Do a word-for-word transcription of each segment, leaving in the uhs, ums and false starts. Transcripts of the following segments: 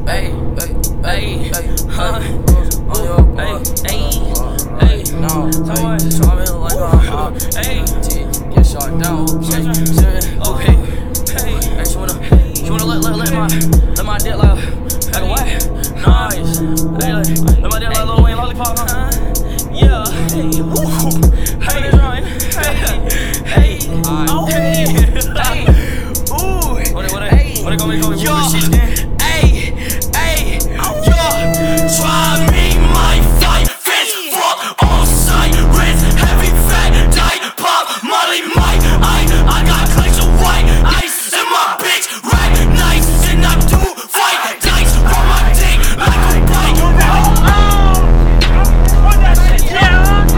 Hey, hey, hey, huh? Hey, hey, hey, no, hey, so I'm in like a hey, get shot down, okay, okay, hey, hey, she wanna, she wanna let, let, let my, let my dick like, like a what? Nice, hey, let, let my dick like Lil Wayne Lollipop, huh? Yeah, hey, woo, hey, that's right, hey, hey, oh, hey, hey, ooh, what it, what it, what it gonna be, gonna be, what shit then? Try me, my fight, fist, fuck, all sirens, heavy, fat, tight, pop, molly, mic, I, I got clicks of white, ice, in my bitch, right, nice, and I do fight, dice, roll my dick, like a bike, what that shit, yeah,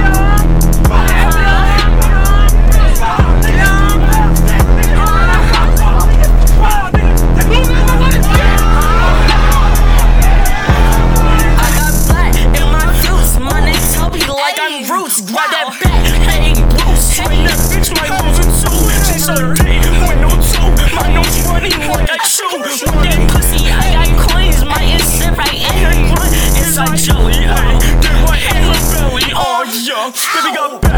roots, grab that back, hey, Bruce, hey, that bitch might lose it too. She's so dead, with no two, my nose running like I chew. With that pussy, I got coins, my insect right in her grunt. Inside Joey, ayy, get right in her belly, oh yeah, baby got